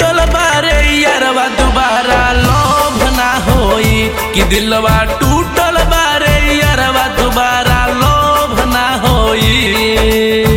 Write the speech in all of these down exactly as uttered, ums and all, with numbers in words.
टूटल बारे यारवा दोबारा लव ना होई कि दिलवा टूटल बारे यारवा दोबारा लव ना होई।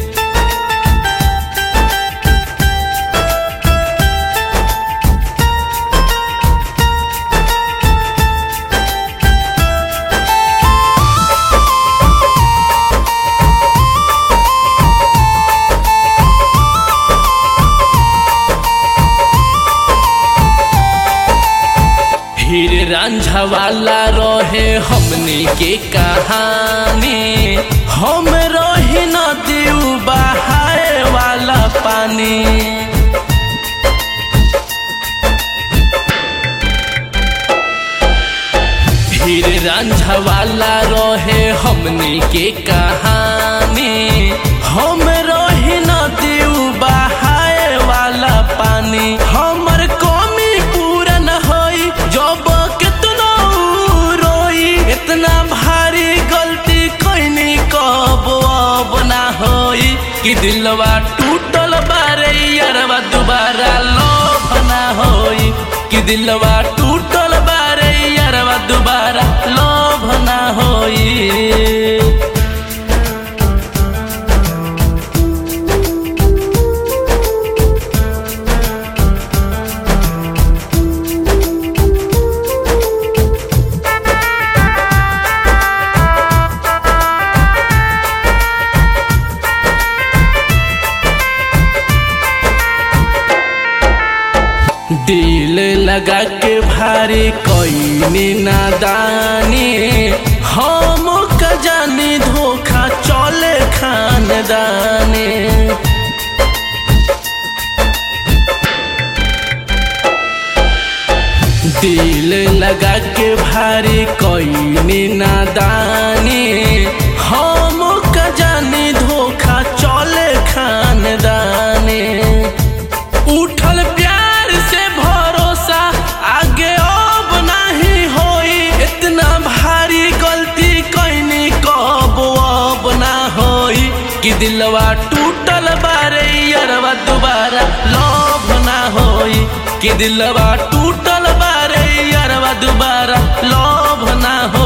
हीर रांझा वाला रहे हमनी के कहानी, हम रही नदी बहाए वाला पानी। हीर रांझा वाला रहे हमनी के कहानी, हम रही नदी बहाए वाला पानी। हमर कमी पूरा न होई जब कितना रोई, इतना भारी गलती कईनी कब अब ना होई कि दिलवा टूटल बारे यारवा दोबारा लव ना होई कि दिलवा टूटल बारे यारवा दोबारा लव ना होई। दिल लगा के भारी कईनी नादानी, हम का जानी धोखा चले खानदानी। दिल लगा के भारी कईनी नादानी, हम का जानी धोखा चले खानदानी। उठल प्यार से भरोसा आगे अब नहीं होई, इतना भारी गलती कईनी कब अब ना होई कि दिलवा टूटल बारे यारवा दोबारा लव ना होई कि दिलवा टूटल बारे यारवा दोबारा लव ना होई।